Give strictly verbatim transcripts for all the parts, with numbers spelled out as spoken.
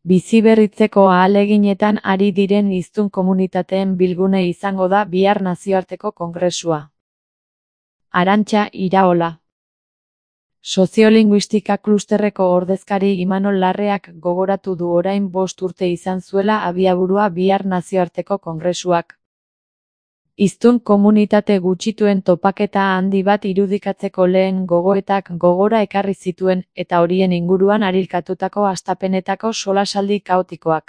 Biziberritzeko ahaleginetan ari diren hiztun komunitateen bilgune izango da bihar nazioarteko kongresua. Arantxa Iraola. Soziolinguistika klusterreko ordezkari Imanol Larreak gogoratu du orain bost urte izan zuela abiaburua bihar nazioarteko kongresuak. Hiztun komunitate gutxituen topaketa handi bat irudikatzeko lehen gogoetak gogora ekarri zituen eta horien inguruan arilkatutako hastapenetako solasaldi kaotikoak.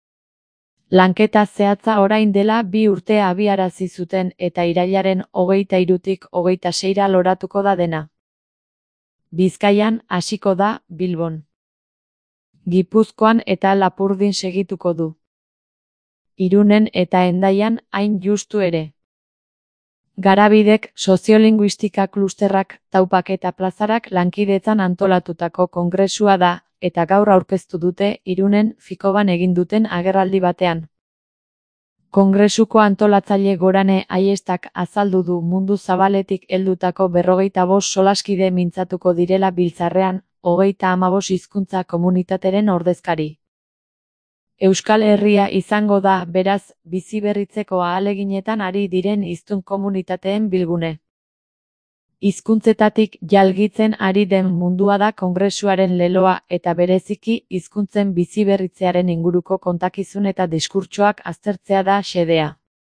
Lanketa zehatza orain dela bi urte abiarazi zuten eta irailaren hogeita hirutik hogeita seira loratuko da dena. Bizkaian hasiko da, Bilbon. Gipuzkoan eta Lapurdin segituko du. Irunen eta Hendaian hain justu ere. Garabidek, soziolinguistika klusterrak, taupak eta plazarak lankidetzan antolatutako kongresua da, eta gaur aurkeztu dute Irunen Fikoban egin duten agerraldi batean. Kongresuko antolatzaile Gorane Aiestak azaldu du mundu zabaletik heldutako berrogeita bost solaskide mintzatuko direla biltzarrean, hogeita hamabost hizkuntza komunitateren ordezkari. Euskal Herria izango da, beraz, biziberritzeko ahaleginetan ari diren hiztun komunitateen bilgune. Hizkuntzetatik jalgitzen ari den mundua da kongresuaren leloa eta bereziki hizkuntzen biziberritzearen inguruko kontakizun eta diskurtsoak aztertzea da xedea.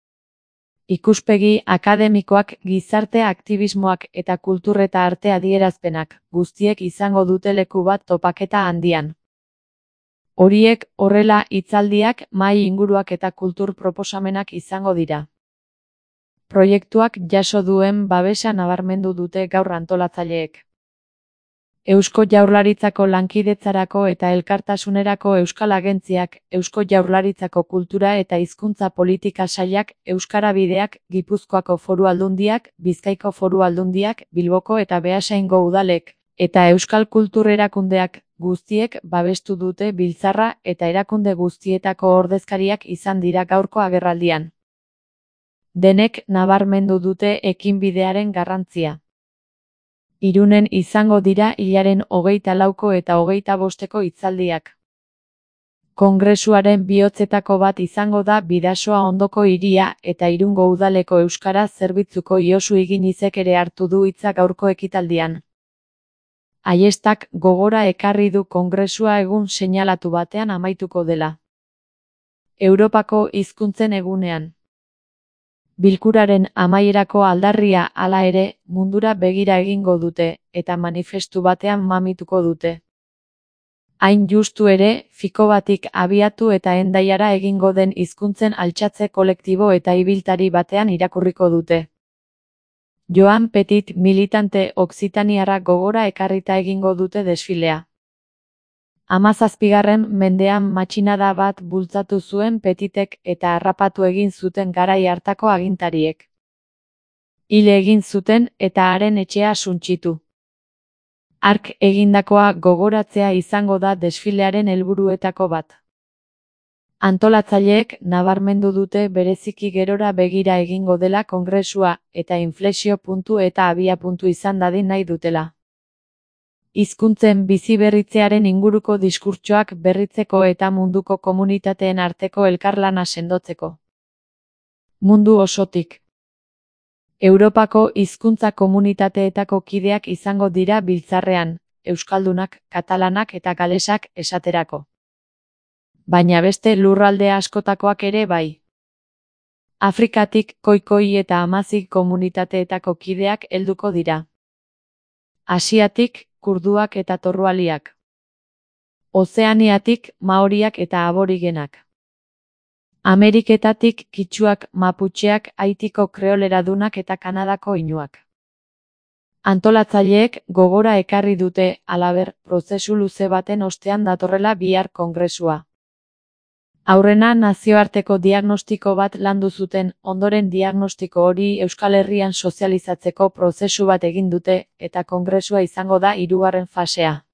Ikuspegi akademikoak, gizarte aktivismoak eta kultur eta arte adierazpenak guztiek izango dute leku bat topaketa handian. Horiek, horrela, hitzaldiak, mahai inguruak eta kultur proposamenak izango dira. Proiektuak jaso duen babesa nabarmendu dute gaur antolatzaileek. Eusko Jaurlaritzako Lankidetzarako eta Elkartasunerako Euskal Agentziak, Eusko Jaurlaritzako Kultura eta Hizkuntza Politika Sailak, Euskara Bideak, Gipuzkoako Foru Aldundiak, Bizkaiko Foru Aldundiak, Bilboko eta Beasaingo udalek, eta Euskal Kultur Erakundeak, guztiek babestu dute biltzarra eta erakunde guztietako ordezkariak izan dira gaurko agerraldian. Denek nabarmendu dute ekinbidearen garrantzia. Irunen izango dira hilaren hogeita lauko eta hogeita bosteko hitzaldiak. Kongresuaren bihotzetako bat izango da Bidasoa ondoko hiria eta Irungo udaleko euskara zerbitzuko Josu Iginizek ere hartu du hitza gaurko ekitaldian. Aiestak gogora ekarri du kongresua egun seinalatu batean amaituko dela. Europako hizkuntzen egunean. Bilkuraren amaierako aldarria hala ere, mundura begira egingo dute, eta manifestu batean mamituko dute. Hain justu ere, Fikobatik abiatu eta Hendaiara egingo den hizkuntzen altxatze kolektibo eta ibiltari batean irakurriko dute. Joan Petit militante oksitaniarra gogora ekarrita egingo dute desfilea. Hamazazpigarren mendean matxinada bat bultzatu zuen Petitek eta harrapatu egin zuten garai hartako agintariek. Hil egin zuten eta haren etxea suntsitu. Hark egindakoa gogoratzea izango da desfilearen helburuetako bat. Antolatzaileek nabarmendu dute bereziki gerora begira egingo dela kongresua eta inflexio puntu eta abia puntu izan dadin nahi dutela. Hizkuntzen biziberritzearen inguruko diskurtsoak berritzeko eta munduko komunitateen arteko elkarlana sendotzeko. Mundu osotik. Europako hizkuntza komunitateetako kideak izango dira biltzarrean, euskaldunak, katalanak eta galesak esaterako. Baina beste lurralde askotakoak ere bai. Afrikatik, koikoi eta amazik komunitateetako kideak helduko dira. Asiatik, kurduak eta torrualiak. Ozeaniatik, maoriak eta aborigenak. Ameriketatik, kitxuak, maputxeak, Haitiko kreoleradunak eta Kanadako inuak. Antolatzaileek gogora ekarri dute, halaber, prozesu luze baten ostean datorrela bihar kongresua. Aurrena nazioarteko diagnostiko bat landu zuten, ondoren diagnostiko hori Euskal Herrian sozializatzeko prozesu bat egin dute, eta kongresua izango da hirugarren fasea.